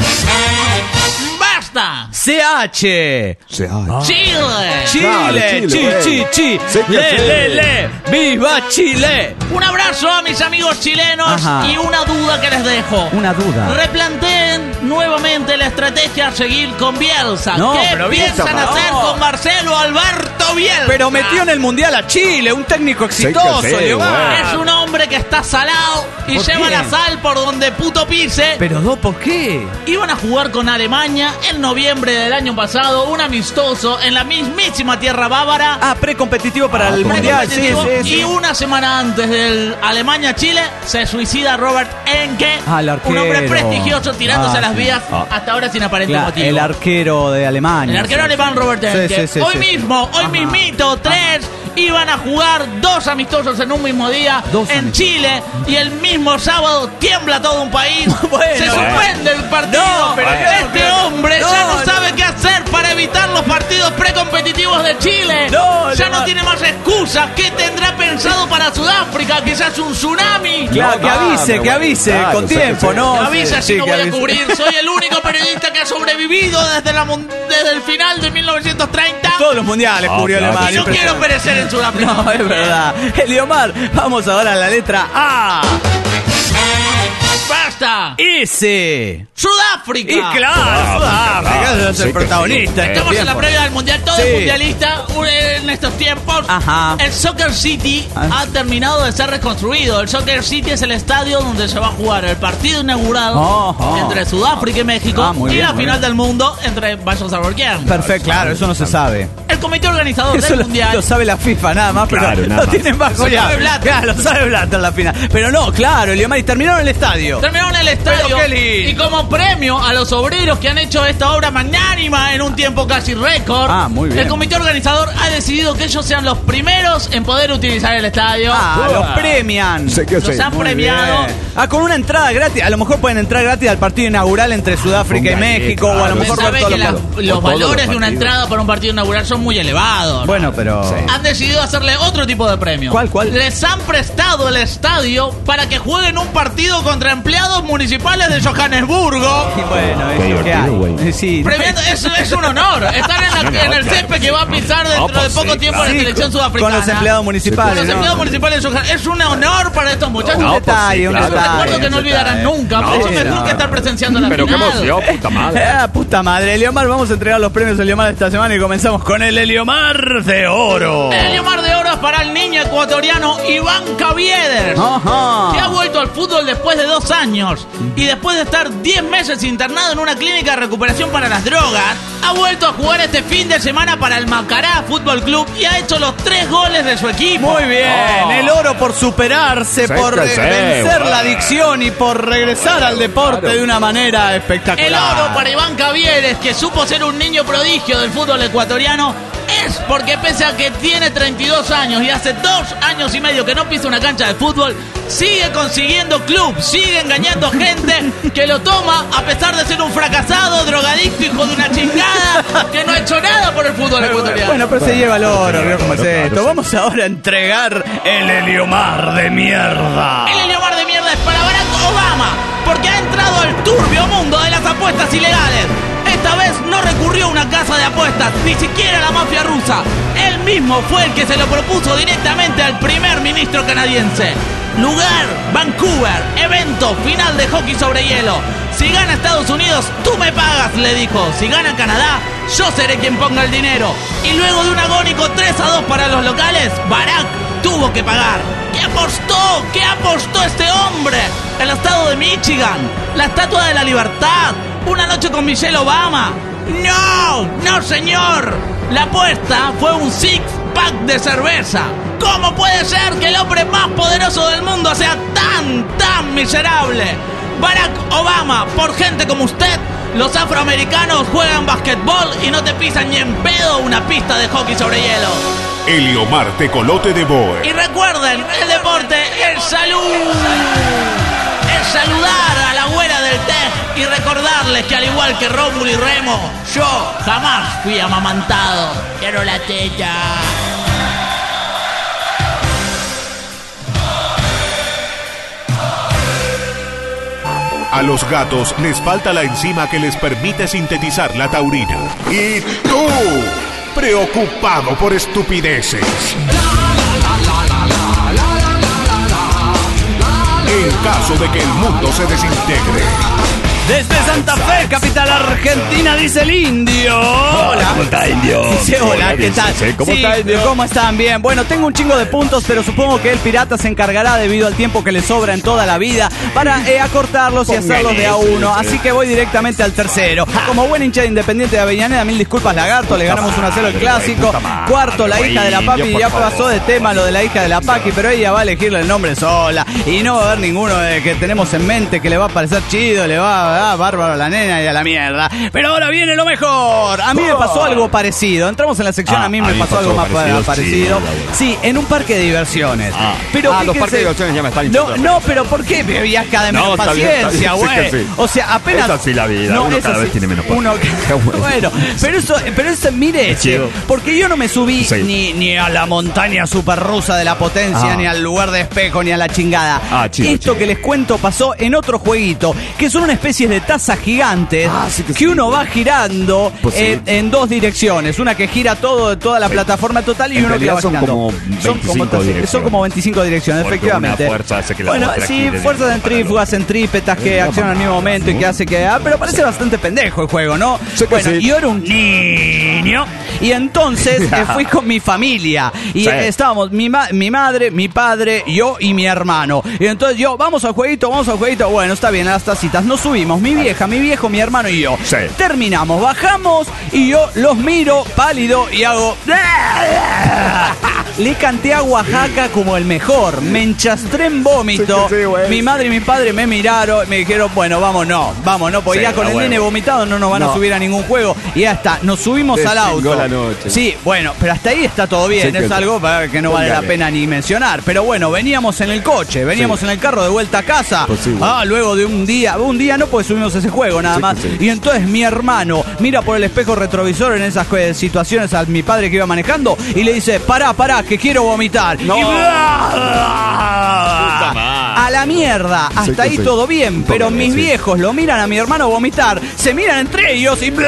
¡Basta! C H. Se ¡Chile! Chile, Claro, chi, Chile, chi, güey. chi. Sí que Le, sí. le, le. ¡Viva Chile! Un abrazo a mis amigos chilenos Ajá. y una duda que les dejo. Una duda. Replanteen nuevamente la estrategia a seguir con Bielsa. No, ¿Qué pero piensan Bielsa, no. hacer con Marcelo Alberto Bielsa? Pero metió en el mundial a Chile, un técnico exitoso, Sí que sí, Eliomar. Es un hombre que está salado y ¿Por lleva qué? la sal por donde puto pise. Pero no, ¿por qué? Iban a jugar con Alemania en noviembre del año pasado, un amistoso en la mismísima tierra bávara. Ah, precompetitivo para Ah, el mundial, sí, Competitivo. sí, sí. Y una semana antes del Alemania-Chile se suicida Robert Enke, Ah, el arquero. un hombre prestigioso tirándose Ah, a las sí. vías Ah. hasta ahora sin aparente Claro, motivo. el arquero de Alemania. El arquero sí. alemán Robert Sí, Enke. sí, sí, hoy sí. mismo, hoy Ajá. mismito, tres iban a jugar dos amistosos en un mismo día Dos en amistosos. Chile y el mismo sábado tiembla todo un país. Bueno, se suspende el partido. No, pero este no, hombre no, ya no, no. sabe qué hacer para evitar los partidos precompetitivos de Chile. No, ya no. no tiene más excusas. ¿Qué tendrá pensado para Sudáfrica? Quizás un tsunami. Claro, que avise, que avise, claro, con sí, tiempo, sí. ¿no? Me avisa Sí, si no que voy a avise. cubrir. Soy el único periodista que ha sobrevivido desde, la, mun- desde el final de mil novecientos treinta. Todos los mundiales Ah, cubrió claro. Alemania. Y no quiero perecer en Sudáfrica. No, es verdad. Eliomar, vamos ahora a la letra A. ¡Basta! S. ¡Sudáfrica! Y claro, Sudáfrica es el Sí que protagonista. sí. de Estamos este en la tiempo. previa del mundial. Todo Sí. es mundialista uh, en estos tiempos. Ajá. El Soccer City Ah. ha terminado de ser reconstruido. El Soccer City es el estadio donde se va a jugar el partido inaugural Ajá. entre Sudáfrica y México Ah, muy y bien, la muy final bien. del mundo entre Bayern Saborquian. Perfecto, claro, eso no se sabe. El comité organizador Eso del lo, mundial. lo sabe la FIFA nada más, pero Claro, nada lo más. tienen bajo Lo ya. sabe Blatter. Claro, lo sabe Blatter en la final. Pero no, claro, Eliomar, y terminaron el estadio. Terminaron el estadio Pero qué lindo. y como premio a los obreros que han hecho esta obra magnánima en un tiempo casi récord, Ah, muy bien. el comité organizador ha decidido que ellos sean los primeros en poder utilizar el estadio. Ah, los premian. Sé que Los sí. han Muy premiado. bien. Ah, con una entrada gratis. A lo mejor pueden entrar gratis al partido inaugural entre Sudáfrica y Ponga ahí, México. O a lo claro. Usted mejor ver sabe todos que los la- partidos. los O todos los valores de una partidos. entrada para un partido inaugural son muy elevados. Bueno, pero. Han decidido hacerle otro tipo de premio. ¿Cuál, cuál? Les han prestado el estadio para que jueguen un partido contra empleados municipales de Johannesburgo. Y bueno, es Qué lo que divertido, hay. güey. Eh, Sí. Premiando, es, es un honor estar en, la- en el césped que va a pisar dentro No, pues de poco sí, tiempo claro. en la Sí, selección con- sudafricana. con los empleados municipales, Con los ¿no? empleados municipales de Johannesburgo. Es un honor para estos muchachos. Un No, pues detalle, sí, un claro. detalle. Recuerdo que no un olvidarán detalle. nunca. No, Mucho sí, mejor no. que estar presenciando la Pero qué final. emoción, puta madre. Ah, puta madre, Eliomar, vamos a entregar los premios Eliomar esta semana y comenzamos con el Eliomar de Oro. El Eliomar de Oro es para el niño ecuatoriano Iván Caviedes, Ajá. que ha vuelto al fútbol después de dos años y después de estar diez meses internado en una clínica de recuperación para las drogas, ha vuelto a jugar este fin de semana para el Macará Fútbol Club y ha hecho los tres goles de su equipo. Muy bien, Oh. el oro por superarse, Sí por que eh, sí, vencer wow. la adicción y por regresar al deporte Claro. de una manera espectacular. El oro para Iván Caviedes, que supo ser un niño prodigio del fútbol ecuatoriano, es porque pese a que tiene treinta y dos años y hace dos años y medio que no pisa una cancha de fútbol, sigue consiguiendo club, sigue engañando gente que lo toma a pesar de ser un fracasado, drogadicto, hijo de una chingada, que no ha hecho nada por el fútbol ecuatoriano. Bueno, pero se lleva el oro, ¿vio cómo es Claro, esto? sí. Vamos ahora a entregar el Eliomar de mierda. El Eliomar de mierda es para Barack Obama, porque ha entrado al turbio mundo de las apuestas ilegales. Esta vez no recurrió a una casa de apuestas, ni siquiera a la mafia rusa. Él mismo fue el que se lo propuso directamente al primer ministro canadiense. Lugar, Vancouver, evento final de hockey sobre hielo. Si gana Estados Unidos, tú me pagas, le dijo. Si gana Canadá, yo seré quien ponga el dinero. Y luego de un agónico tres a dos para los locales, Barack tuvo que pagar. ¿Qué apostó? ¿Qué apostó este hombre? El estado de Michigan, la Estatua de la Libertad, una noche con Michelle Obama. ¡No! ¡No, señor! La apuesta fue un six-pack de cerveza. ¿Cómo puede ser que el hombre más poderoso del mundo sea tan, tan miserable? Barack Obama, por gente como usted, los afroamericanos juegan basquetbol y no te pisan ni en pedo una pista de hockey sobre hielo. Eliomar Tecolote de Boer. Y recuerden, el deporte es salud. Es saludar a la abuela del Tej y recordarles que al igual que Rómulo y Remo, yo jamás fui amamantado. Quiero la teta. A los gatos les falta la enzima que les permite sintetizar la taurina. Y tú, preocupado por estupideces. En caso de que el mundo se desintegre. Desde Santa Fe, capital argentina, dice el indio. Hola. ¿Cómo está, indio? Dice hola, ¿qué tal? Sí, ¿cómo Sí, está, indio? ¿Cómo están? Bien. Bueno, tengo un chingo de puntos, pero supongo que el pirata se encargará, debido al tiempo que le sobra en toda la vida, para eh, acortarlos y hacerlos de a uno. Así que voy directamente al tercero. Como buen hincha de Independiente de Avellaneda, mil disculpas, Lagarto, le ganamos uno a cero el clásico. Cuarto, la hija de la Papi, ya pasó de tema lo de la hija de la Paqui, pero ella va a elegirle el nombre sola. Y no va a haber ninguno de que tenemos en mente que le va a parecer chido, le va a ah, bárbaro la nena y a la mierda. Pero ahora viene lo mejor. A mí me pasó algo parecido. Entramos en la sección, Ah, a mí me a mí pasó, pasó algo más parecido, parecido. sí, Sí, en un parque de diversiones. Ah, pero ah, los fíjense- parques de diversiones ya me están No, hinchando. no, pero ¿por qué me veías cada vez No, menos está bien, está paciencia, bien, güey? sí que sí. O sea, apenas... Es así la vida, uno es cada así. vez tiene menos Uno... paciencia. Bueno, pero eso, pero eso, mire, Es chido. porque yo no me subí Sí. ni, ni a la montaña super rusa de la potencia, Ah. ni al lugar de espejo, ni a la chingada. Ah, chido, Esto chido. que les cuento pasó en otro jueguito, que son una especie de tazas gigantes Ah, sí que que, sí, uno güey. va girando Pues sí. en, en dos direcciones. Una que gira todo, toda la plataforma total y En uno que la va realidad son girando. como Son como, veinticinco direcciones. son como veinticinco direcciones, Porque efectivamente. una fuerza hace que la bueno, otra sí, gire de fuerza un lado para el centrífugas, centrípetas que accionan al mismo momento y que hace que... Ah, pero parece bastante pendejo el juego, ¿no? Sí que Bueno, sí. yo era un niño y entonces eh, fui con mi familia y Sí. eh, estábamos mi, ma- mi madre, mi padre, yo y mi hermano. Y entonces yo, vamos al jueguito, vamos al jueguito. Bueno, está bien, a las tacitas. Nos subimos, mi vieja, mi viejo, mi hermano y yo. Sí. Terminamos, bajamos y yo los miro pálido y hago... Le canté a Oaxaca como el mejor. Me enchastré en vómito. Sí, sí, güey. Mi madre y mi padre me miraron, me dijeron, bueno, vámonos, vámonos, porque Sí, ya con a el huevo. nene vomitado no nos van a No. subir a ningún juego. Y ya está, nos subimos Te al auto. chingó la noche. Sí, bueno, pero hasta ahí está todo bien. Sí, que es sí. algo para que no vale la Póngale. pena ni mencionar. Pero bueno, veníamos en el coche, veníamos Sí. en el carro de vuelta a casa. Pues sí, güey. Ah, luego de un día, un día no, pues subimos ese juego nada Sí, más. que sí. Y entonces mi hermano mira por el espejo retrovisor en esas eh, situaciones a mi padre que iba manejando y le dice, pará, pará, que quiero vomitar. No. Y Puta madre. a la mierda, hasta Sí, que ahí sí. todo bien, Todo pero bien, mis sí. viejos lo miran a mi hermano vomitar, se miran entre ellos y...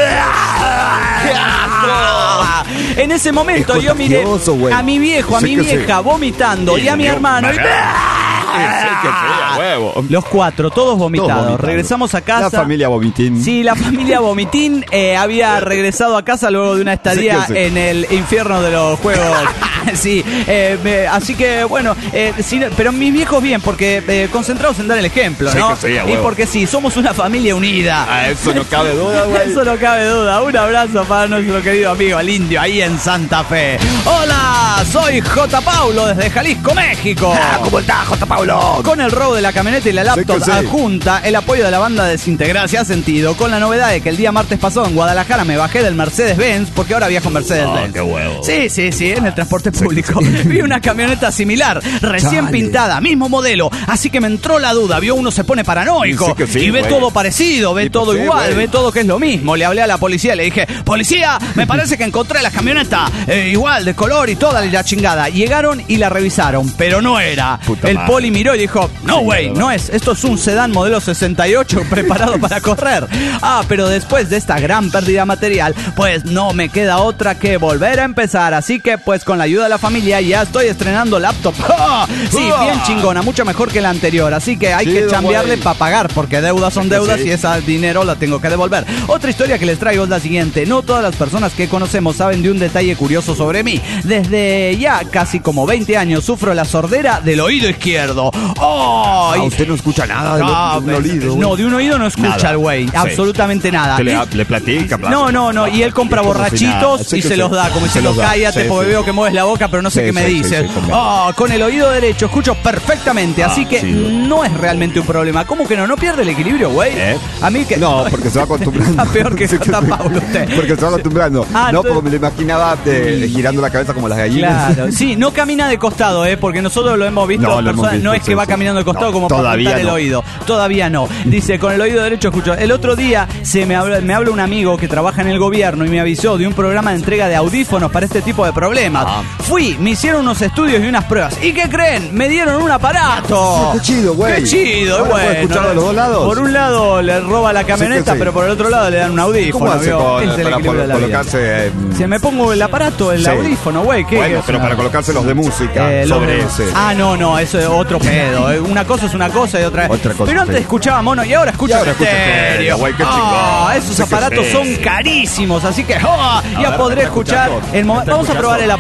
En ese momento Es yo miré contagioso, güey. a mi viejo, a Sí mi que sí. vieja vomitando y, Y a mi yo, hermano y... Sí, que sí, a huevo. Los cuatro, todos vomitados. vomitados. Regresamos a casa. La familia Vomitín. Sí, la familia Vomitín eh, había regresado a casa luego de una estadía Sí que sí. en el infierno de los juegos. Sí, eh, me- así que bueno, eh, sí, pero mis viejos bien, porque eh, concentrados en dar el ejemplo, Sí ¿no? que sí, a y huevo. porque sí, somos una familia unida. A eso no cabe duda, güey. Eso no cabe duda. Un abrazo para nuestro querido amigo el indio ahí en Santa Fe. Hola, soy J. Paulo desde Jalisco, México. ¿Cómo estás, J. Paulo? Con el robo de la camioneta y la laptop Sí que sí. adjunta, el apoyo de la banda Desintegral se ha sentido, con la novedad de que el día martes pasado en Guadalajara me bajé del Mercedes-Benz, porque ahora viajo en Mercedes-Benz. Ah, qué huevo. Sí, sí, sí, en el transporte público. Vi una camioneta similar, recién Chale. pintada, mismo modelo, así que me entró la duda, vio uno se pone paranoico Sí que sí, y ve güey. todo parecido, ve Y todo pues sí, igual, güey. ve todo que es lo mismo. Le hablé a la policía, le dije, policía, me parece que encontré la camioneta eh, igual, de color y toda la chingada. Llegaron y la revisaron, pero no era. Puta el madre. poli miró y dijo, no, güey, no es, esto es un sedán modelo sesenta y ocho preparado para correr. Ah, pero después de esta gran pérdida material, pues no me queda otra que volver a empezar. Así que, pues con la ayuda de la familia, ya estoy estrenando laptop. ¡Ah! Sí, bien chingona, mucho mejor que la anterior. Así que hay Chido, que chambearle güey. para pagar, porque deudas son Sí que deudas sí. y ese dinero la tengo que devolver. Otra historia que les traigo es la siguiente. No todas las personas que conocemos saben de un detalle curioso sobre mí. Desde ya casi como veinte años sufro la sordera del oído izquierdo. ¡Oh! Ah, usted no escucha nada de, Ah, lo- de un pues, oído. no, de un oído no escucha Nada. el güey. Sí. Absolutamente nada. Que le, Y- le platica. no, no, no. Y él compra Como si borrachitos nada. Sí y que se sí. los da. Como Se diciendo, los da. cállate Sí, porque sí. veo que mueves la boca, pero no sé Sí, qué me sí, sí, dices. sí, con Oh, con el oído derecho escucho perfectamente. Así Ah, que sí. no es realmente un problema. ¿Cómo que no? ¿No pierde el equilibrio, güey? ¿Eh? A mí que... No, porque se va acostumbrando. Está peor que Sí J. sí. Paulo usted. Porque se va acostumbrando. Ah, no, entonces- porque me lo imaginaba de- de girando la cabeza como las gallinas. Claro, sí, no camina de costado, ¿eh? Porque nosotros lo hemos visto. No, lo hemos personas- visto, no es que sí, va sí. caminando de costado No, como para todavía apuntar el no. oído. Todavía no. Dice, con el oído derecho escucho. El otro día se me habla, me habla un amigo que trabaja en el gobierno y me avisó de un programa de entrega de audífonos para este tipo de problemas. Ah. Fui, me hicieron unos estudios y unas pruebas. ¿Y qué creen? Me dieron un aparato. Qué chido, güey. Qué chido, Ahora bueno. puede escucharlo de los dos lados. Por un lado le roba la camioneta, Sí que sí. pero por el otro lado le dan un audífono. ¿Cómo hace ¿vio? con- Es el para equilibrio de la vida. colocarse? eh, Se me pongo el aparato, el Sí. audífono, güey. ¿Qué Bueno, es pero una- para colocarse los de música Eh, los sobre de- ese. Ah, no, no, eso es otro pedo. eh. Una cosa es una cosa y otra Otra cosa, Pero antes sí. escuchaba mono y ahora escucho Y ahora escucha estéreo. estéreo, güey, qué Ah, chingón. esos Sí que aparatos sí. son carísimos, así que ah, ya ver, podré ¿está escuchar escuchando? el momento. ¿Está Vamos a probar el escuchando? aparato.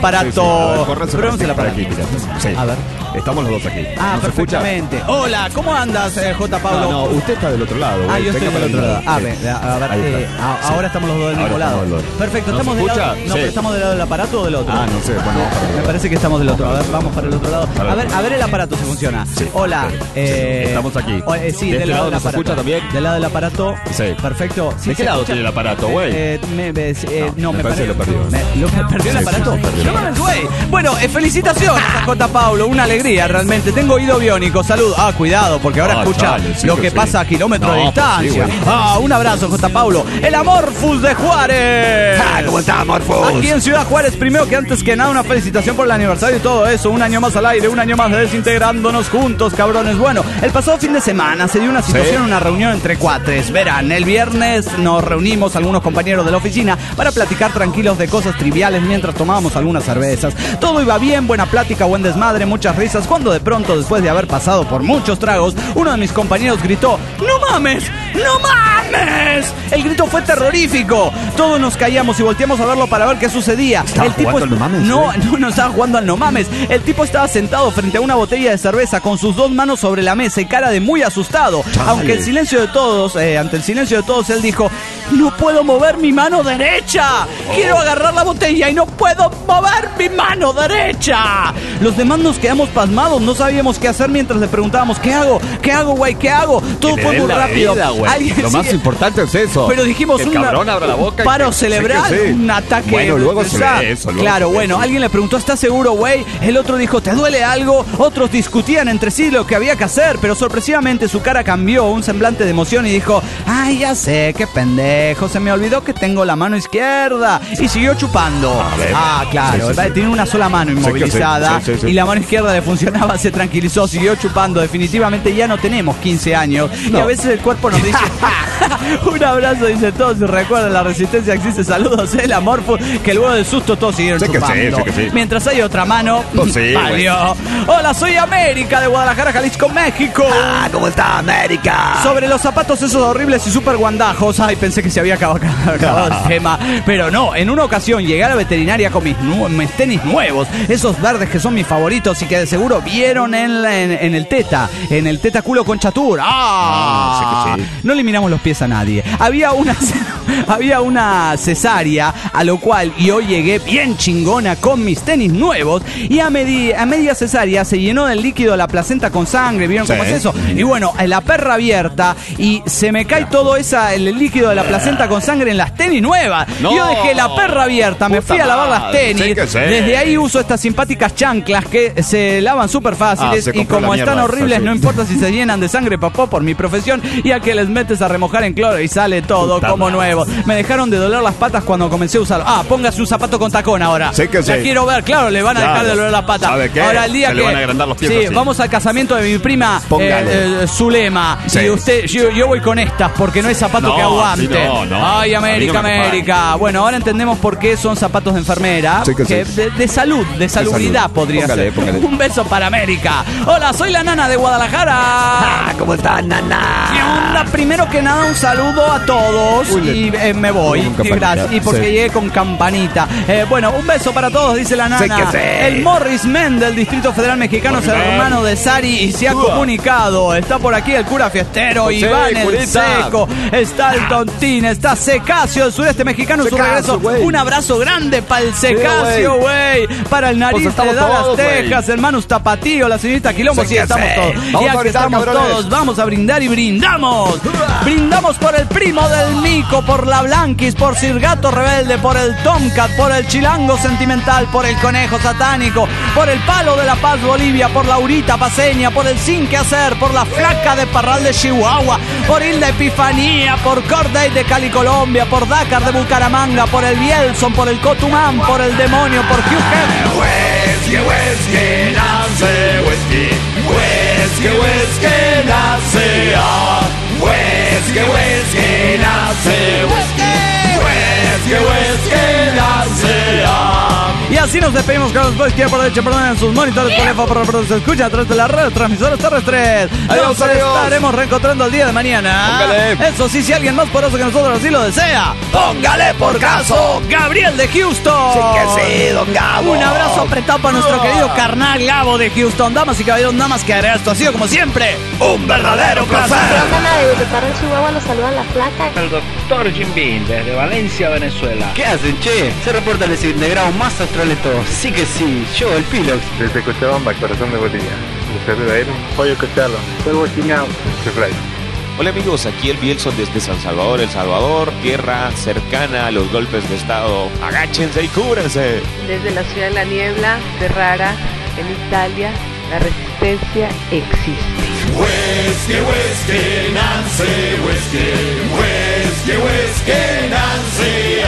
aparato. Corre Probemos el aparato. aquí, mira. Sí. A ver. Estamos los dos aquí. Ah, ¿Nos escucha? perfectamente. Hola, ¿cómo andas, eh, J. Pablo? No, no, usted está del otro lado. Ah, güey. yo estoy Venga del para otro el lado. Ah, Sí. ve, a ver, Ahí eh, está. a- Sí. ahora estamos los dos del mismo Ahora lado. estamos los dos. Perfecto, ¿Nos ¿estamos del lado? escucha? No, Sí. pero estamos del lado del aparato o del otro. Ah, no sé. Bueno, vamos para el Me otro. parece que estamos del otro. A ver, vamos para el otro lado. Para A el ver, otro. a ver el aparato si funciona. Sí. Hola. Eh, Estamos aquí. o- eh, sí, ¿De del este lado lado del nos aparato. escucha también? Del lado del aparato. Sí. Perfecto. Sí, ¿De qué se lado escucha. tiene el aparato, güey? Eh, me, me- eh, no, me me, parece que lo pare- perdió. Me, ¿lo perdió el Sí, aparato? sí, perdió el No aparato. mames, güey. Bueno, eh, felicitaciones a J. Paulo. Una alegría realmente. Tengo oído biónico. Salud. Ah, cuidado, porque ahora Ah, escucha chale, sí lo que que sí. pasa a kilómetros No, de pues sí, distancia. güey. Ah, un abrazo, J. Paulo. El Amorfus de Juárez. Ah, ¿cómo está, Amorfus? Aquí en Ciudad Juárez, primero que antes que nada, una felicitación por el aniversario y todo eso. Un año más al aire, un año más de desintegrándonos juntos, cabrones. Bueno, el pasado fin de semana se dio una situación, Sí. una reunión entre cuates. Verán, el viernes nos reunimos algunos compañeros de la oficina para platicar tranquilos de cosas triviales mientras tomábamos algunas cervezas. Todo iba bien, buena plática, buen desmadre, muchas risas, cuando de pronto, después de haber pasado por muchos tragos, uno de mis compañeros gritó: ¡No mames! ¡No mames! El grito fue terrorífico. Todos nos callamos y volteamos a verlo para ver qué sucedía. ¿Estaba El tipo jugando al no mames, no, güey? no, no estaba jugando al no mames. El tipo estaba sentado frente a una botella de cerveza con sus dos manos sobre la mesa y cara de muy asustado. Chale. Aunque el silencio de todos, eh, ante el silencio de todos, él dijo: ¡No puedo mover mi mano derecha! ¡Quiero agarrar la botella y no puedo mover mi mano derecha! Los demás nos quedamos pasmados, no sabíamos qué hacer mientras le preguntábamos: ¿qué hago? ¿Qué hago, güey? ¿Qué hago? Todo Que fue le den muy la rápido. vida, güey. Alguien- Lo más sí, importante es eso. pero dijimos que el una- cabrón abra la boca. y paro que- cerebral, sí que sí. un ataque. Bueno, luego se ¿sabes? ve eso. luego Claro, se ve bueno, eso. alguien le preguntó: ¿estás seguro, güey? El otro dijo: ¿te duele algo? Otros discutían entre sí lo que había que hacer, pero sorpresivamente su cara cambió, un semblante de emoción, y dijo: ¡ay, ya sé, qué pendejo! Se me olvidó que tengo la mano izquierda. Y siguió chupando. A ver. Ah, claro, Sí, sí, sí. tiene una sola mano Sí que sí, inmovilizada sí, sí, sí. y la mano izquierda le funcionaba, se tranquilizó, siguió chupando. Definitivamente ya no tenemos quince años y No. a veces el cuerpo nos dice: un abrazo, dice todos, si recuerdan, la resistencia existe, saludos, el Amorfo, que luego del susto todos siguieron Sí que sí, chupando. sí que sí. Mientras hay otra mano, Pues sí, valió. Hola, soy América de Guadalajara, Jalisco, México. Ah, ¿cómo está, América? Sobre los zapatos esos horribles y súper guandajos. Ay, pensé que se había acabado, acabado el tema. Pero no, en una ocasión llegué a la veterinaria con mis, nu- mis tenis nuevos, esos verdes que son mis favoritos y que de seguro vieron en, la- en, en el teta, en el teta culo concha tour. ¡Ah! Ah, sí que sí. No le miramos los pies a nadie. Había una, había una cesárea, a lo cual yo llegué bien chingona con mis tenis nuevos y a, medi- a media cesárea se llenó del líquido la placenta con sangre. ¿Vieron Sí. cómo es eso? Y bueno, la perra abierta y se me cae todo esa, el líquido de la placenta con sangre en las tenis nuevas. No. Yo dejé la perra abierta, me Puta fui a lavar las madre, tenis. sí que sí. Desde ahí uso estas simpáticas chanclas que se lavan súper fáciles Ah, se y compró como la están mierda, horribles, sí. no importa si se llenan de sangre, papá, por mi profesión, y a que les metes a remojar en cloro y sale todo Puta como madre. nuevo. Me dejaron de doler las patas cuando comencé a usarlo. Ah, póngase un zapato con tacón ahora. Sí que sí. La quiero ver, claro, le van a Claro. dejar de doler las patas. ¿Sabe qué? Ahora el día Se que le van a agrandar los pies sí, así. vamos al casamiento de mi prima Póngale. eh, eh, Zulema. Sí. Y usted, yo, yo voy con estas porque no hay zapato No, que aguante. sí, no, no. Ay, A mí América, no me acompaña. América. Bueno, ahora entendemos por qué son zapatos de enfermera. Sí que sí. de, de salud, de salubridad salud. podría Póngale, ser. póngale. Un beso para América. Hola, soy la nana de Guadalajara. Ah, ¿cómo está, nana? ¿Qué onda? Primero que nada, un saludo a todos. Uy, le- y eh, me voy. Con Y campanita, gracias. Y porque sí. llegué con campanita. Eh, bueno, un beso para todos, dice la nana. Sí que sí. El Morris Men del Distrito Federal Mexicano es el Morris Men. hermano de Sari y se ha Uah. comunicado. Está por aquí el cura fiestero, Pues sí, Iván el curita. Seco, está el Tontín, está Secasio, el sureste mexicano en su Secasio, regreso. güey. Un abrazo grande para el Secasio, güey. Para el nariz Pues de estamos Dallas, todos, güey. Texas, hermanos Tapatío, la señorita Quilombo. Sí Sí, que estamos sí. todos. Vamos Ya a que brindar, estamos cabrones. todos, vamos a brindar y brindamos. Brindamos por el primo del Mico, por la Blanquis, por Sir Gato Rebelde, por el Tomcat, por el Chilango Sentimental, por el Conejo Satánico, por el Palo de la Paz Bolivia, por Laurita Paseña, por el Sin Que Hacer, por la Flaca de Parral de Chihuahua, por Hilda Epifanía, por Corday de Cali Colombia, por Dakar de Bucaramanga, por el Bielson, por el Cotumán, por el Demonio, por Hugh Hefner. Whisky, whisky, nace whisky. Whisky, whisky, nace ah. Whisky, whisky, nace whisky. Whisky, whisky, nace ah. Y a Así nos despedimos con los boys que aprovechen en sus monitores por F por reproducir, se escucha a través de las redes transmisoras terrestres. Adiós, Nos adiós. estaremos reencontrando el día de mañana. Póngale. Eso sí, si alguien más poderoso que nosotros así lo desea, Póngale por caso. Gabriel de Houston. Sí que sí, don Gabo. Un abrazo apretado para nuestro querido carnal Gabo de Houston. Damas y caballeros, nada más que agregar, esto ha sido como siempre Un verdadero placer. De Parra en Chihuahua los saluda la flaca. El doctor Jim Bean desde Valencia, Venezuela. ¿Qué hacen, che? Se reporta el desintegrado más austral de todos. Sí que sí, yo, el Pilox. Desde Cochabamba, corazón de botella. Les saluda él, Pollo Cochalo. Polvo Chiñao. Chefray. Hola amigos, aquí el Bielson desde San Salvador, El Salvador, tierra cercana a los golpes de estado. Agáchense y cúbranse. Desde la ciudad de la niebla, Ferrara, en Italia, la resistencia existe. Huesque, huesque, Nancy, huesque, huesque, huesque, Nancy.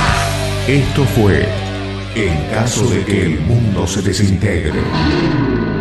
Esto fue En caso de que el mundo se desintegre.